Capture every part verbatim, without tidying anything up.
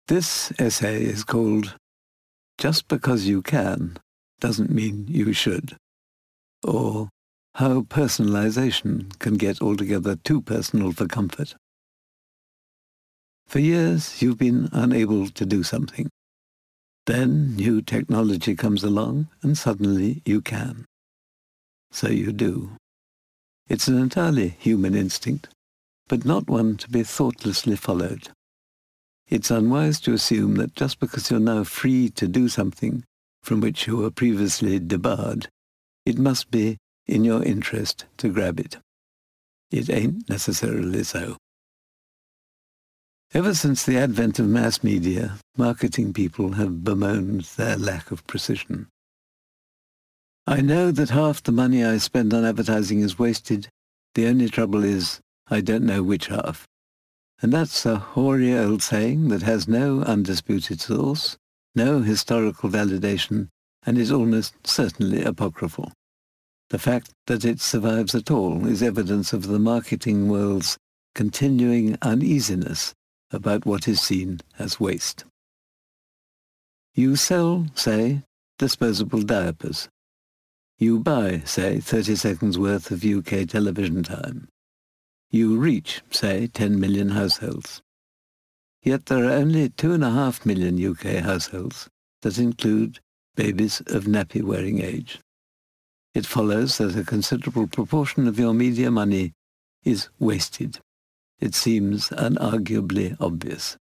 This essay is called Just Because You Can Doesn't Mean You Should, or How Personalization Can Get Altogether Too Personal for Comfort. For years, you've been unable to do something. Then new technology comes along, and suddenly you can. So you do. It's an entirely human instinct, but not one to be thoughtlessly followed. It's unwise to assume that just because you're now free to do something from which you were previously debarred, it must be in your interest to grab it. It ain't necessarily so. Ever since the advent of mass media, marketing people have bemoaned their lack of precision. I know that half the money I spend on advertising is wasted. The only trouble is I don't know which half. And that's a hoary old saying that has no undisputed source, no historical validation, and is almost certainly apocryphal. The fact that it survives at all is evidence of the marketing world's continuing uneasiness about what is seen as waste. You sell, say, disposable diapers. You buy, say, thirty seconds worth of U K television time. You reach, say, ten million households. Yet there are only two and a half million U K households that include babies of nappy-wearing age. It follows that a considerable proportion of your media money is wasted. It seems unarguably obvious.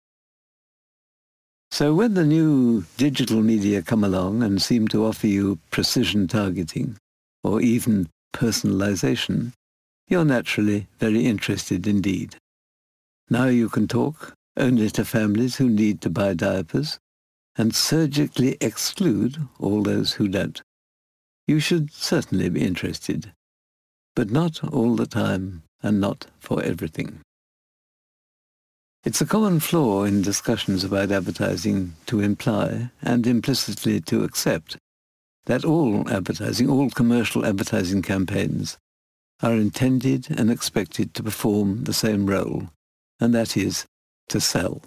So when the new digital media come along and seem to offer you precision targeting, or even personalization, you're naturally very interested indeed. Now you can talk only to families who need to buy diapers and surgically exclude all those who don't. You should certainly be interested, but not all the time and not for everything. It's a common flaw in discussions about advertising to imply, and implicitly to accept, that all advertising, all commercial advertising campaigns are intended and expected to perform the same role, and that is, to sell.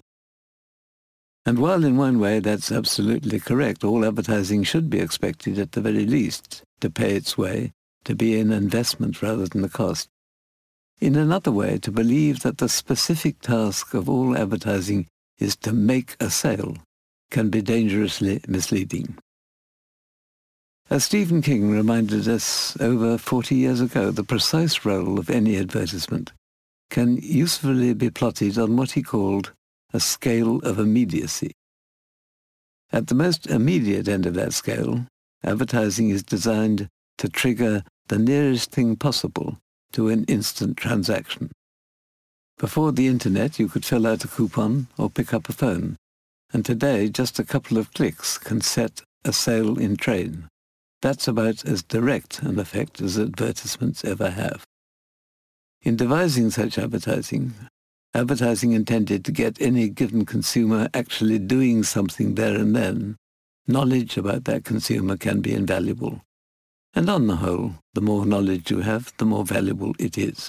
And while in one way that's absolutely correct, all advertising should be expected at the very least to pay its way, to be an investment rather than a cost. In another way, to believe that the specific task of all advertising is to make a sale can be dangerously misleading. As Stephen King reminded us over forty years ago, the precise role of any advertisement can usefully be plotted on what he called a scale of immediacy. At the most immediate end of that scale, advertising is designed to trigger the nearest thing possible to an instant transaction. Before the internet, you could fill out a coupon or pick up a phone, and today just a couple of clicks can set a sale in train. That's about as direct an effect as advertisements ever have. In devising such advertising, advertising intended to get any given consumer actually doing something there and then, knowledge about that consumer can be invaluable. And on the whole, the more knowledge you have, the more valuable it is.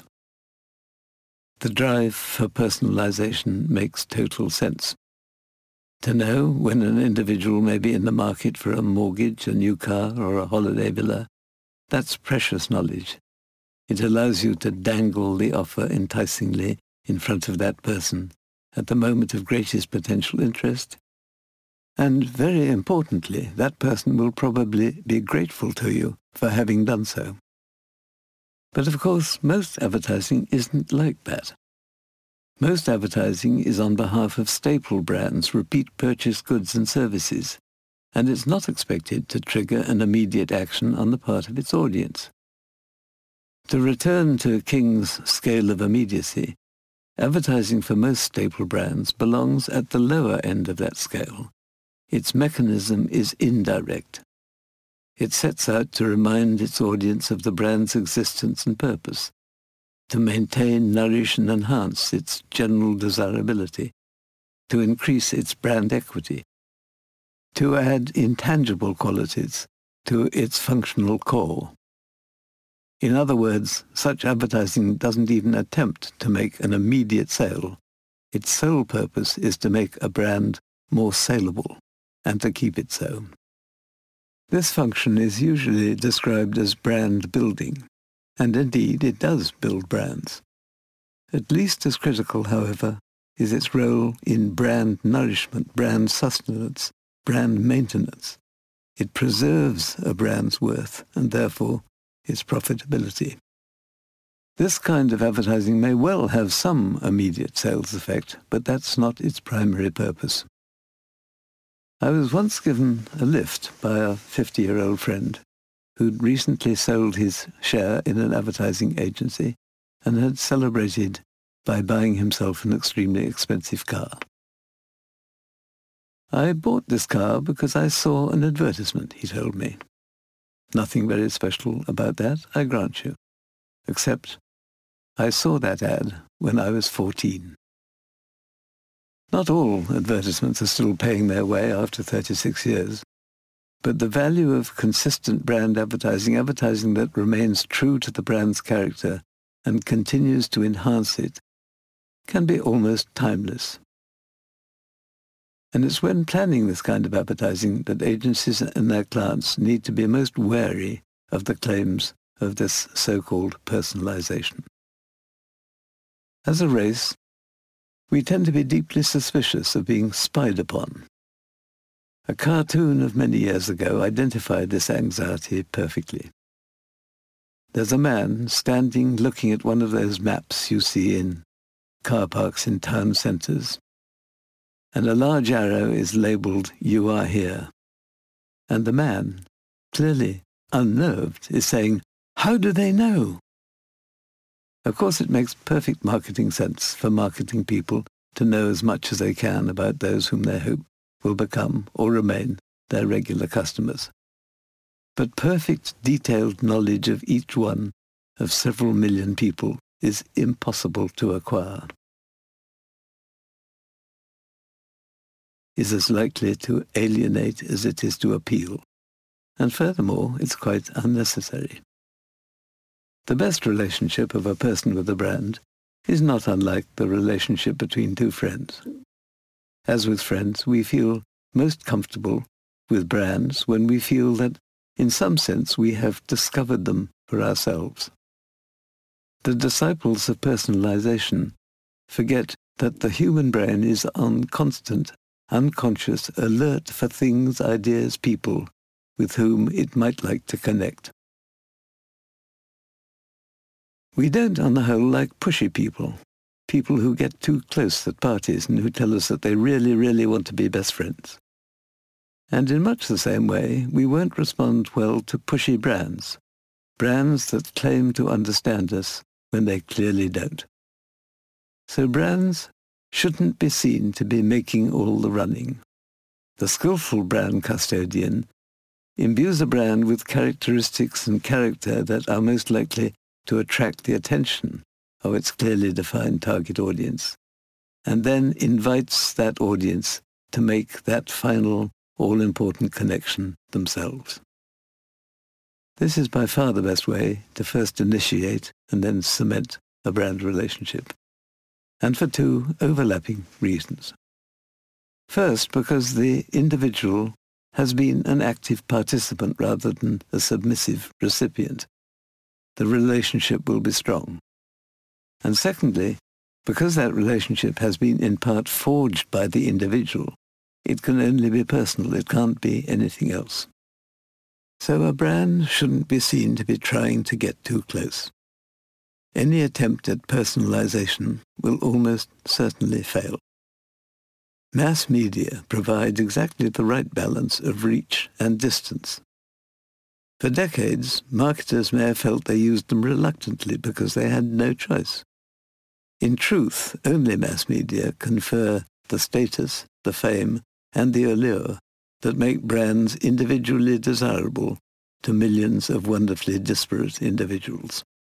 The drive for personalization makes total sense. To know when an individual may be in the market for a mortgage, a new car, or a holiday villa, that's precious knowledge. It allows you to dangle the offer enticingly in front of that person at the moment of greatest potential interest. And very importantly, that person will probably be grateful to you for having done so. But of course, most advertising isn't like that. Most advertising is on behalf of staple brands, repeat purchase goods and services, and it's not expected to trigger an immediate action on the part of its audience. To return to King's scale of immediacy, advertising for most staple brands belongs at the lower end of that scale. Its mechanism is indirect. It sets out to remind its audience of the brand's existence and purpose, to maintain, nourish, and enhance its general desirability, to increase its brand equity, to add intangible qualities to its functional core. In other words, such advertising doesn't even attempt to make an immediate sale. Its sole purpose is to make a brand more saleable, and to keep it so. This function is usually described as brand building, and indeed it does build brands. At least as critical, however, is its role in brand nourishment, brand sustenance, brand maintenance. It preserves a brand's worth and therefore its profitability. This kind of advertising may well have some immediate sales effect, but that's not its primary purpose. I was once given a lift by a fifty-year-old friend who'd recently sold his share in an advertising agency and had celebrated by buying himself an extremely expensive car. I bought this car because I saw an advertisement, he told me. Nothing very special about that, I grant you, except I saw that ad when I was fourteen. Not all advertisements are still paying their way after thirty-six years, but the value of consistent brand advertising, advertising that remains true to the brand's character and continues to enhance it, can be almost timeless. And it's when planning this kind of advertising that agencies and their clients need to be most wary of the claims of this so-called personalization. As a race, we tend to be deeply suspicious of being spied upon. A cartoon of many years ago identified this anxiety perfectly. There's a man standing looking at one of those maps you see in car parks in town centres, and a large arrow is labelled, "You are here." And the man, clearly unnerved, is saying, "How do they know?" Of course, it makes perfect marketing sense for marketing people to know as much as they can about those whom they hope will become or remain their regular customers. But perfect, detailed knowledge of each one of several million people is impossible to acquire. Is as likely to alienate as it is to appeal, and furthermore, it's quite unnecessary. The best relationship of a person with a brand is not unlike the relationship between two friends. As with friends, we feel most comfortable with brands when we feel that, in some sense, we have discovered them for ourselves. The disciples of personalization forget that the human brain is on constant, unconscious alert for things, ideas, people with whom it might like to connect. We don't, on the whole, like pushy people, people who get too close at parties and who tell us that they really, really want to be best friends. And in much the same way, we won't respond well to pushy brands, brands that claim to understand us when they clearly don't. So brands shouldn't be seen to be making all the running. The skillful brand custodian imbues a brand with characteristics and character that are most likely to attract the attention of its clearly defined target audience, and then invites that audience to make that final, all-important connection themselves. This is by far the best way to first initiate and then cement a brand relationship, and for two overlapping reasons. First, because the individual has been an active participant rather than a submissive recipient. The relationship will be strong. And secondly, because that relationship has been in part forged by the individual, it can only be personal, it can't be anything else. So a brand shouldn't be seen to be trying to get too close. Any attempt at personalization will almost certainly fail. Mass media provides exactly the right balance of reach and distance. For decades, marketers may have felt they used them reluctantly because they had no choice. In truth, only mass media confer the status, the fame, and the allure that make brands individually desirable to millions of wonderfully disparate individuals.